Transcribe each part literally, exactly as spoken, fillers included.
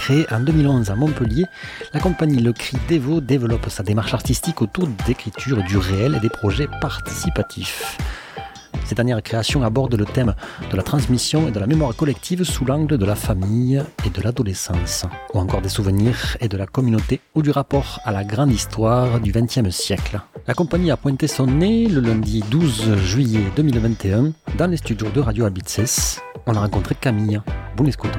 Créée en deux mille onze à Montpellier, la compagnie Le Cri Dévot développe sa démarche artistique autour d'écriture du réel et des projets participatifs. Cette dernière création aborde le thème de la transmission et de la mémoire collective sous l'angle de la famille et de l'adolescence, ou encore des souvenirs et de la communauté, ou du rapport à la grande histoire du vingtième siècle. La compagnie a pointé son nez le lundi douze juillet deux mille vingt et un dans les studios de Radio Abitses. On a rencontré Camille. Bon écoute.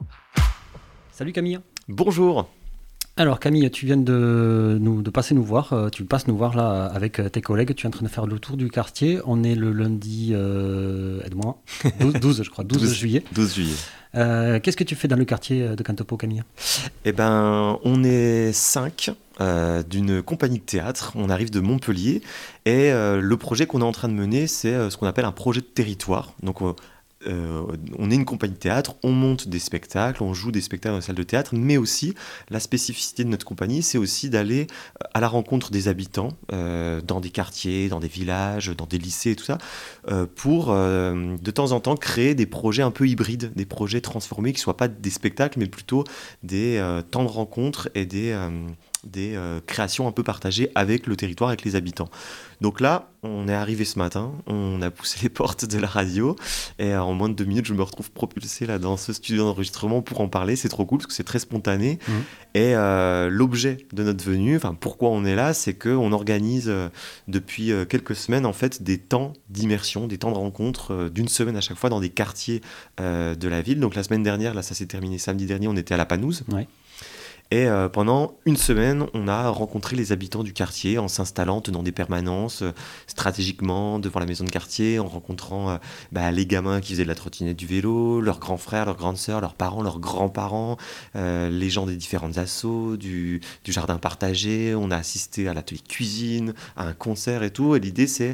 Salut Camille. Bonjour. Alors Camille, tu viens de, nous, de passer nous voir, tu passes nous voir là avec tes collègues, tu es en train de faire le tour du quartier, on est le lundi, euh, aide-moi, douze, douze je crois, douze juillet. douze juillet. Euh, qu'est-ce que tu fais dans le quartier de Cantepo, Camille ? Eh ben, on est cinq euh, d'une compagnie de théâtre, on arrive de Montpellier et euh, le projet qu'on est en train de mener, c'est euh, ce qu'on appelle un projet de territoire. Donc euh, Euh, on est une compagnie de théâtre, on monte des spectacles, on joue des spectacles dans les salles de théâtre, mais aussi la spécificité de notre compagnie, c'est aussi d'aller à la rencontre des habitants euh, dans des quartiers, dans des villages, dans des lycées et tout ça, euh, pour euh, de temps en temps créer des projets un peu hybrides, des projets transformés qui ne soient pas des spectacles, mais plutôt des euh, temps de rencontre et des... Euh, des euh, créations un peu partagées avec le territoire, avec les habitants. Donc là, on est arrivé ce matin, on a poussé les portes de la radio et en moins de deux minutes, je me retrouve propulsé là dans ce studio d'enregistrement pour en parler. C'est trop cool parce que c'est très spontané. Mmh. Et euh, l'objet de notre venue, enfin pourquoi on est là, c'est qu'on organise euh, depuis euh, quelques semaines en fait des temps d'immersion, des temps de rencontre euh, d'une semaine à chaque fois dans des quartiers euh, de la ville. Donc la semaine dernière, là ça s'est terminé samedi dernier, on était à la Panouse. Ouais. Et euh, pendant une semaine, on a rencontré les habitants du quartier en s'installant, tenant des permanences euh, stratégiquement devant la maison de quartier, en rencontrant euh, bah, les gamins qui faisaient de la trottinette, du vélo, leurs grands frères, leurs grandes sœurs, leurs parents, leurs grands-parents, euh, les gens des différentes assos, du, du jardin partagé. On a assisté à l'atelier cuisine, à un concert et tout. Et l'idée, c'est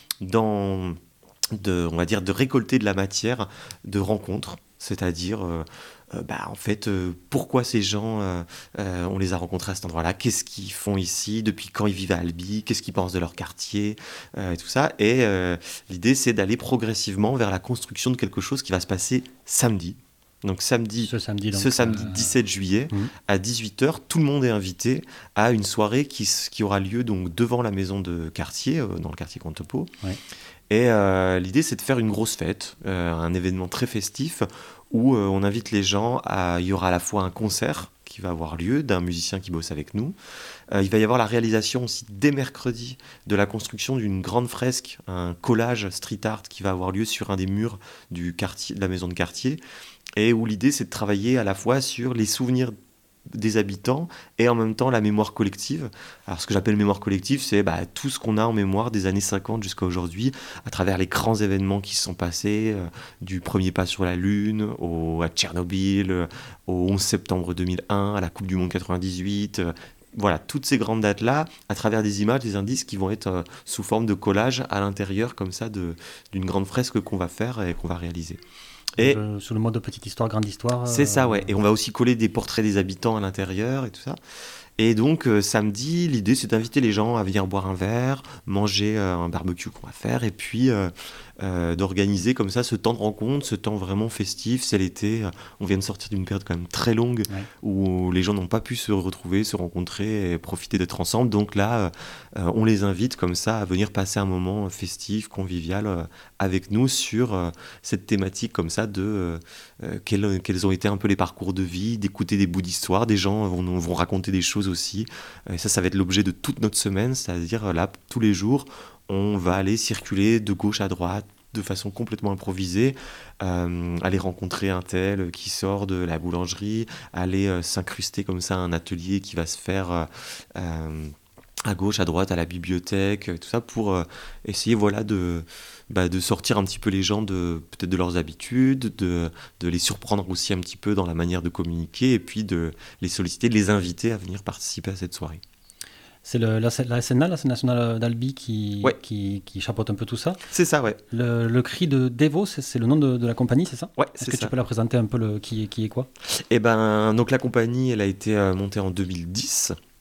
dans, de, on va dire, de récolter de la matière de rencontres, c'est-à-dire... Euh, Euh, bah, en fait, euh, pourquoi ces gens, euh, euh, on les a rencontrés à cet endroit-là, qu'est-ce qu'ils font ici, depuis quand ils vivent à Albi, qu'est-ce qu'ils pensent de leur quartier, euh, et tout ça. Et euh, l'idée, c'est d'aller progressivement vers la construction de quelque chose qui va se passer samedi. Donc samedi, ce samedi, donc, ce samedi euh... dix-sept juillet, mmh. à dix-huit heures, tout le monde est invité à une soirée qui, qui aura lieu donc, devant la maison de quartier, euh, dans le quartier Cantepo. Ouais. Et euh, l'idée, c'est de faire une grosse fête, euh, un événement très festif, où euh, on invite les gens à... Il y aura à la fois un concert qui va avoir lieu d'un musicien qui bosse avec nous. Euh, il va y avoir la réalisation aussi dès mercredi de la construction d'une grande fresque, un collage street art qui va avoir lieu sur un des murs du quartier, de la maison de quartier, et où l'idée, c'est de travailler à la fois sur les souvenirs des habitants et en même temps la mémoire collective. Alors ce que j'appelle mémoire collective, c'est bah, tout ce qu'on a en mémoire des années cinquante jusqu'à aujourd'hui à travers les grands événements qui se sont passés, euh, du premier pas sur la Lune au, à Tchernobyl, euh, au onze septembre deux mille un, à la Coupe du Monde quatre-vingt-dix-huit, euh, voilà, toutes ces grandes dates-là, à travers des images, des indices qui vont être euh, sous forme de collage à l'intérieur comme ça de, d'une grande fresque qu'on va faire et qu'on va réaliser. Et euh, sur le mode de petite histoire, grande histoire. C'est euh... ça, ouais. Et on va aussi coller des portraits des habitants à l'intérieur et tout ça. Et donc, euh, samedi, l'idée, c'est d'inviter les gens à venir boire un verre, manger euh, un barbecue qu'on va faire, et puis euh, euh, d'organiser comme ça ce temps de rencontre, ce temps vraiment festif. C'est l'été, on vient de sortir d'une période quand même très longue, ouais. où les gens n'ont pas pu se retrouver, se rencontrer et profiter d'être ensemble. Donc là, euh, on les invite comme ça à venir passer un moment festif, convivial euh, avec nous sur euh, cette thématique comme ça de euh, quels, quels ont été un peu les parcours de vie, d'écouter des bouts d'histoire. Des gens vont, vont raconter des choses aussi. Et ça, ça va être l'objet de toute notre semaine, c'est-à-dire là, tous les jours, on va aller circuler de gauche à droite, de façon complètement improvisée, euh, aller rencontrer un tel qui sort de la boulangerie, aller euh, s'incruster comme ça à un atelier qui va se faire euh, euh, à gauche, à droite, à la bibliothèque, tout ça pour euh, essayer voilà, de, bah, de sortir un petit peu les gens de, peut-être de leurs habitudes, de, de les surprendre aussi un petit peu dans la manière de communiquer et puis de les solliciter, de les inviter à venir participer à cette soirée. C'est le, la, la S N A, la scène nationale d'Albi, qui, ouais. qui, qui chapeaute un peu tout ça. C'est ça, ouais. Le, le Cri de Dévot, c'est, c'est le nom de, de la compagnie, c'est ça ? Ouais, Est-ce c'est que ça. tu peux la présenter un peu, le, qui, qui est quoi ? Eh ben, donc la compagnie, elle a été euh, montée en deux mille dix.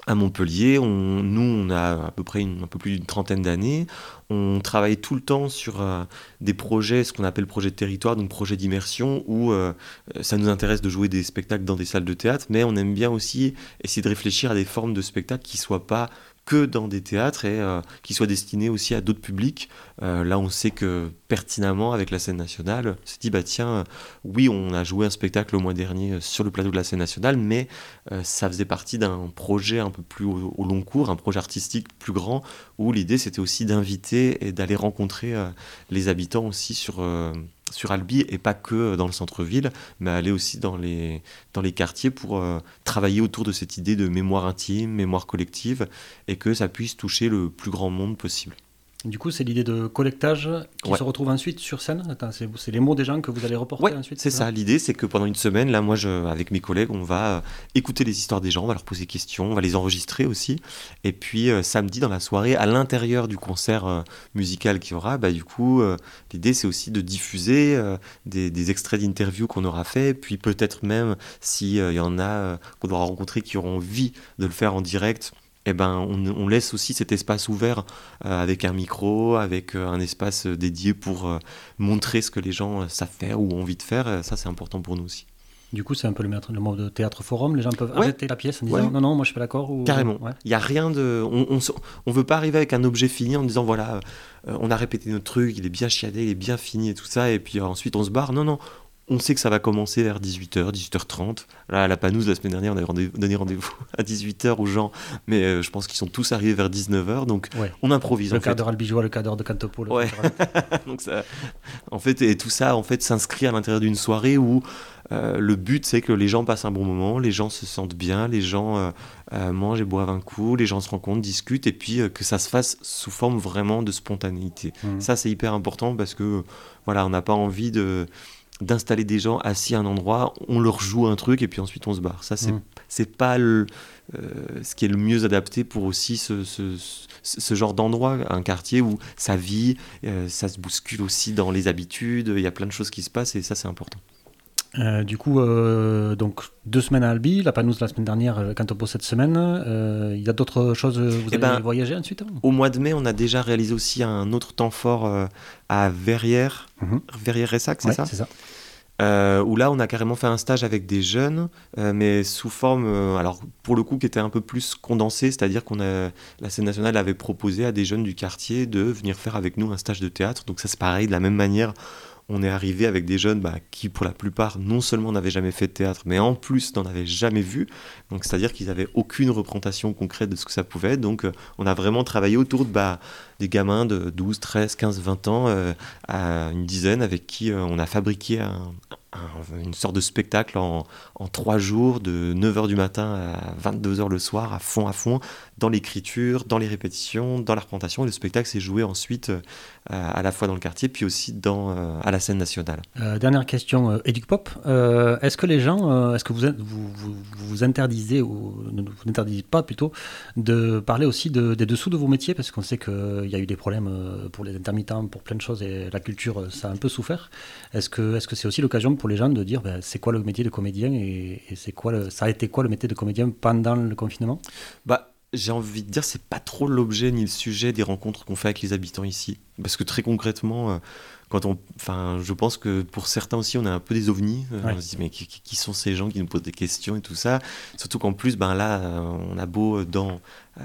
à Montpellier. On, nous, on a à peu près une, un peu plus d'une trentaine d'années. On travaille tout le temps sur euh, des projets, ce qu'on appelle projet de territoire, donc projet d'immersion, où euh, ça nous intéresse de jouer des spectacles dans des salles de théâtre, mais on aime bien aussi essayer de réfléchir à des formes de spectacles qui ne soient pas que dans des théâtres et euh, qui soient destinés aussi à d'autres publics. Euh, là, on sait que pertinemment, avec la scène nationale, on s'est dit, bah tiens, euh, oui, on a joué un spectacle le mois dernier sur le plateau de la scène nationale, mais euh, ça faisait partie d'un projet un peu plus au, au long cours, un projet artistique plus grand, où l'idée, c'était aussi d'inviter et d'aller rencontrer euh, les habitants aussi sur... Euh, sur Albi, et pas que dans le centre-ville, mais aller aussi dans les, dans les quartiers pour euh, travailler autour de cette idée de mémoire intime, mémoire collective, et que ça puisse toucher le plus grand monde possible. Du coup, c'est l'idée de collectage qui ouais. se retrouve ensuite sur scène. Attends, c'est, c'est les mots des gens que vous allez reporter ouais, ensuite. c'est, c'est ça. ça. L'idée, c'est que pendant une semaine, là, moi, je, avec mes collègues, on va euh, écouter les histoires des gens, on va leur poser des questions, on va les enregistrer aussi. Et puis, euh, samedi, dans la soirée, à l'intérieur du concert euh, musical qu'il y aura, bah, du coup, euh, l'idée, c'est aussi de diffuser euh, des, des extraits d'interviews qu'on aura fait. Puis peut-être même, s'il euh, y en a euh, qu'on aura rencontrés qui auront envie de le faire en direct, eh ben, on, on laisse aussi cet espace ouvert euh, avec un micro, avec euh, un espace dédié pour euh, montrer ce que les gens euh, savent faire ou ont envie de faire. Et ça, c'est important pour nous aussi. Du coup, c'est un peu le, le mot de théâtre forum. Les gens peuvent ouais. arrêter la pièce en disant ouais. non, non, moi je suis pas d'accord. Ou... Carrément. Il ouais. n'y a rien de. On, on, on veut pas arriver avec un objet fini en disant voilà, euh, on a répété notre truc, il est bien chiadé, il est bien fini et tout ça, et puis euh, ensuite on se barre. Non, non. On sait que ça va commencer vers dix-huit heures, dix-huit heures trente. Là, à la Panouse, la semaine dernière, on avait rendez- donné rendez-vous à dix-huit heures aux gens, mais euh, je pense qu'ils sont tous arrivés vers dix-neuf heures, donc ouais. on improvise. Le en quart fait. d'heure albigeois, le quart d'heure de Cantopo. Ouais. donc ça, en fait, et tout ça, en fait, s'inscrit à l'intérieur d'une soirée où euh, le but, c'est que les gens passent un bon moment, les gens se sentent bien, les gens euh, euh, mangent et boivent un coup, les gens se rencontrent, discutent, et puis euh, que ça se fasse sous forme vraiment de spontanéité. Mmh. Ça, c'est hyper important parce que, voilà, on n'a pas envie de... d'installer des gens assis à un endroit, on leur joue un truc et puis ensuite on se barre. Ça, c'est, mmh. c'est pas le, euh, ce qui est le mieux adapté pour aussi ce, ce, ce, ce genre d'endroit, un quartier où ça vit, euh, ça se bouscule aussi dans les habitudes, il y a plein de choses qui se passent et ça, c'est important. Euh, du coup, euh, donc deux semaines à Albi, la Panouse la semaine dernière, Cantopo cette semaine. Euh, il y a d'autres choses, vous allez ben, voyager ensuite ? Au mois de mai, on a déjà réalisé aussi un autre temps fort euh, à Verrières, mmh. Verrières-Ressac, c'est ouais, ça ? c'est ça. Euh, où là, on a carrément fait un stage avec des jeunes, euh, mais sous forme, euh, alors pour le coup, qui était un peu plus condensé, c'est-à-dire qu'on a, la scène nationale avait proposé à des jeunes du quartier de venir faire avec nous un stage de théâtre. Donc ça, c'est pareil, de la même manière. On est arrivé avec des jeunes bah, qui, pour la plupart, non seulement n'avaient jamais fait de théâtre, mais en plus n'en avaient jamais vu. Donc, c'est-à-dire qu'ils n'avaient aucune représentation concrète de ce que ça pouvait être. Donc, euh, on a vraiment travaillé autour de, bah, des gamins de douze, treize, quinze, vingt ans, euh, à une dizaine, avec qui euh, on a fabriqué un, un, une sorte de spectacle en, en trois jours, de neuf heures du matin à vingt-deux heures le soir, à fond, à fond, dans l'écriture, dans les répétitions, dans la représentation. Et le spectacle s'est joué ensuite euh, à la fois dans le quartier, puis aussi dans, euh, à la scène nationale. Euh, dernière question, euh, Educ-Pop. Euh, est-ce que les gens, euh, est-ce que vous, vous, vous, vous interdisez, ou vous n'interdisez pas plutôt, de parler aussi de, des dessous de vos métiers ? Parce qu'on sait qu'il y a eu des problèmes pour les intermittents, pour plein de choses, et la culture, ça a un peu souffert. Est-ce que, est-ce que c'est aussi l'occasion pour les gens de dire ben, c'est quoi le métier de comédien et, et c'est quoi le, ça a été quoi le métier de comédien pendant le confinement ? Bah, j'ai envie de dire, c'est pas trop l'objet ni le sujet des rencontres qu'on fait avec les habitants ici. Parce que très concrètement, quand on, enfin, je pense que pour certains aussi, on a un peu des ovnis. Ouais. On se dit, mais qui, qui sont ces gens qui nous posent des questions et tout ça ? Surtout qu'en plus, ben là, on a beau, dans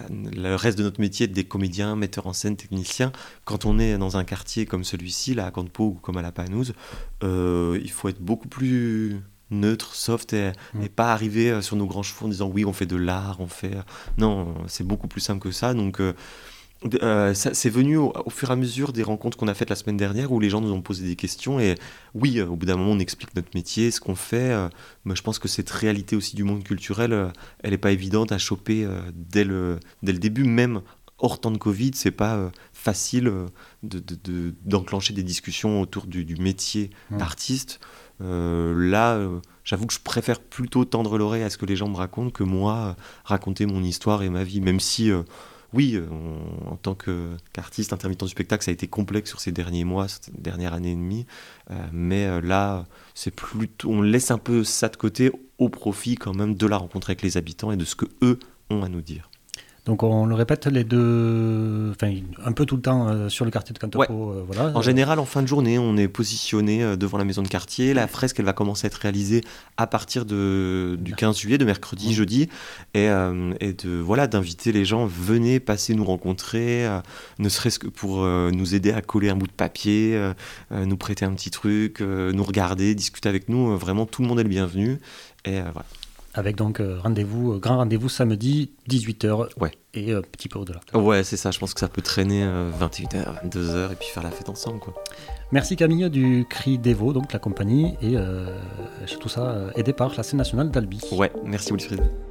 le reste de notre métier, être des comédiens, metteurs en scène, techniciens. Quand on est dans un quartier comme celui-ci, là, à Cantopo ou comme à la Panouse, euh, il faut être beaucoup plus... neutre, soft et, mmh. et pas arriver sur nos grands chevaux en disant oui on fait de l'art, on fait... Non, c'est beaucoup plus simple que ça. Donc euh, euh, ça, c'est venu au, au fur et à mesure des rencontres qu'on a faites la semaine dernière où les gens nous ont posé des questions et oui, au bout d'un moment on explique notre métier, ce qu'on fait. Euh, mais je pense que cette réalité aussi du monde culturel, euh, elle n'est pas évidente à choper euh, dès, le, dès le début, même hors temps de Covid, c'est pas euh, facile euh, de, de, de, d'enclencher des discussions autour du, du métier mmh. d'artiste. Euh, là, euh, j'avoue que je préfère plutôt tendre l'oreille à ce que les gens me racontent que moi euh, raconter mon histoire et ma vie, même si euh, oui, euh, on, en tant que, qu'artiste intermittent du spectacle, ça a été complexe sur ces derniers mois, cette dernière année et demie, euh, mais euh, là, c'est plutôt, on laisse un peu ça de côté au profit quand même de la rencontre avec les habitants et de ce que eux ont à nous dire. Donc on le répète, les deux, enfin un peu tout le temps euh, sur le quartier de Cantepo. Ouais. Euh, voilà. En général, en fin de journée, on est positionné euh, devant la maison de quartier. La fresque, elle va commencer à être réalisée à partir de, du quinze juillet, de mercredi, jeudi, et, euh, et de voilà, d'inviter les gens, venez passer nous rencontrer, euh, ne serait-ce que pour euh, nous aider à coller un bout de papier, euh, euh, nous prêter un petit truc, euh, nous regarder, discuter avec nous. Euh, vraiment, tout le monde est le bienvenu. Et euh, voilà. Avec donc euh, rendez-vous, euh, grand rendez-vous samedi, dix-huit heures, Ouais. et un euh, petit peu au-delà. Ouais, c'est ça, je pense que ça peut traîner euh, vingt et une heures, vingt-deux heures, et puis faire la fête ensemble, quoi. Merci Camille du Cri des Vaux, donc la compagnie, et euh, tout ça euh, aidé par la scène nationale d'Albi. Ouais, merci Wilfried.